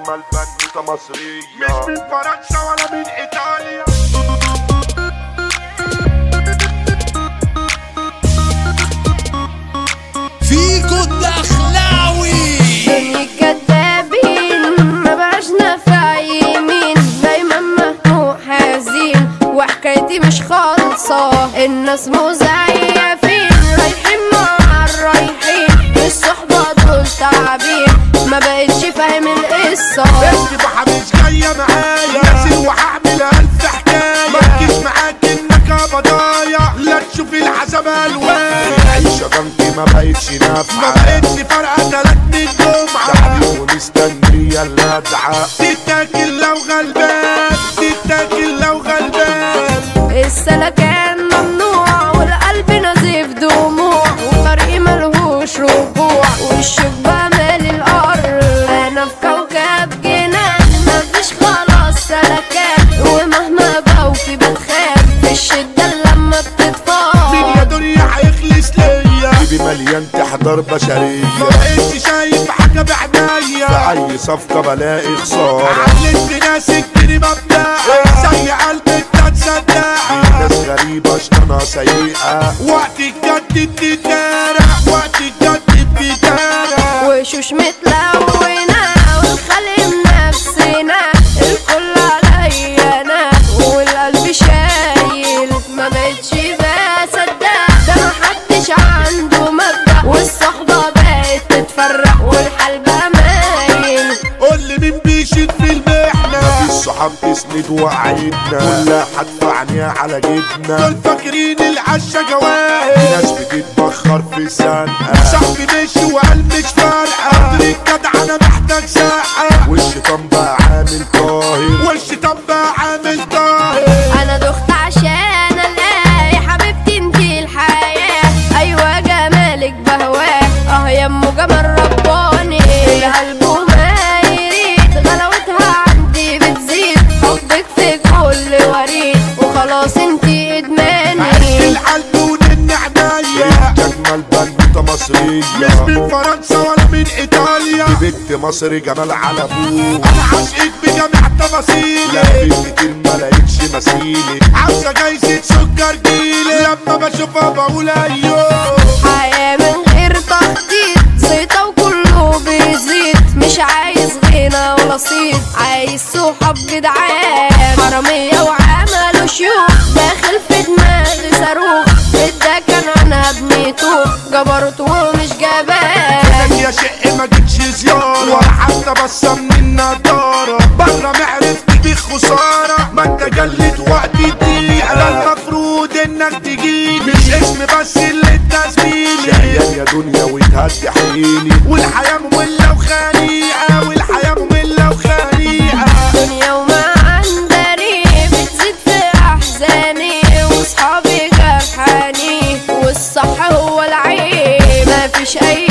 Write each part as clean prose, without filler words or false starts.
أجمل بنوتة مصرية مش من فرنسا ولا من إيطاليا. فيكو الدخلاوي دنيا كدابين ما بقاش نافع يمين، دايما مهموم حزين وحكايتي مش خالصة. الناس مزيفين رايحين مع الرايحين، الصحبة دول تعبين ما بقتش فاهم القصة. بنتي مش جاية معايا ناسي وهعمل ألف حكاية، مركز معاك إنك بضايع لا تشوف العذاب ألوان. العيشة جنبي ما بقتش ما نافعة، بقتش فارقة تلاتني الجمعة، تعبي ومستنية اللدعة. تتاكل لو غلبان تتاكل لو غلبان. السلكان ممنوع والقلب نزيف دموع، وطريقي ملهوش رجوع، والشوك بمال الارض. انا في كوكب جنان مفيش خلاص سلكان، ومهما بوفي بتخاف في الشدة لما بتتفاض. مين يا دنيا هيخلص ليا؟ جيبي مليان تحضر بشرية، ما بقتش شايف حاجة بعنايا، في أي صفقة بلاقي خسارة. علمت ناس كتير مبدأ زي قلبي تصدق. ناس غريبة شطانة سيئة، وقت الجد بتتارع وقت الجد بتتارع. وشوش متلونة والخلق نفسنا، الكل عليا انا والقلب شايل. ما بقتش بصدق ده محدش عنده مبدأ، والصحبة بقت تتفرق والحال بقى مايل. قولي مين بيشد في المحنة؟ مفيش صحاب تسند وعيدنا، كلها هتدفع عينيها على جبنا. دول فاكرين العشا في جواهر، ناس بتتبخر في سنقة، صاحبي مشي وقال مش فارقة. قدر الجدع انا محتاج ساعة، والشيطان بقى عامل طاهر. والشيطان بقى عامل طاهر. انا دخت عشان الاقي حبيبتي انتي الحياة، ايوه جمالك بهواه يمو جمال رباني. القلب ما يريد غلاوتها عندي بتزيد، حبك في كل وريد وخلاص انتي ادماني. عشت القلب ونن عينيا، أجمل بنوتة مصرية، مش من فرنسا ولا من ايطاليا. دي بنت مصري جمال على أبوه، انا عاشقك بجميع تفاصيلي، لفيت كتير ملاقيتش مثيلي. عاوزة جايزة سكر جيلي، لما بشوفها بقول ايوه. حياة من غير تخطيط زيطة وكله بيزيد، مش عايز غنى ولا صيت، عايز صحاب جدعان. حرامية وعملوا شيوخ داخل في دماغي صاروخ، اداك انا بنيته جبرت ومش جبان. يا شق ما جيتش زيارة ولا حتى بصة من النضارة، برا معرفتي بيك خسارة. ما انت جلد وقت الدقيقة، ده المفروض انك تجيلي، مش اسم بس اللي انت زميلي. شقيان يا دنيا وتهدي حيلي، والحياة مملة وخنيقة، والحياة مملة وخنيقة. دنيا وما عندني بتزيد في احزاني، واصحابي جرحاني والصح هو العيب. مفيش اي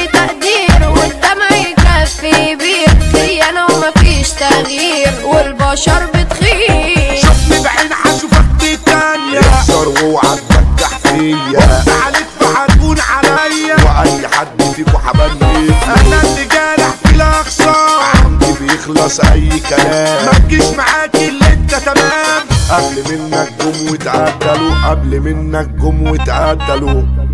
تقدير والدمع يكفي بير، خيانة ومفيش تغيير والبشر بتخير. شوفني بعين هشوفك دي تانية، اكسر واوعى تفتح فيا، عليك فهتكون عليا. واي حد فيكو حبني انا اللي جارح في الاقصى، عندي بيخلص اي كلام. ما تجيش معاك اللي انت تمام. قبل منك جم واتعدلوا، قبل منك جم واتعدلوا.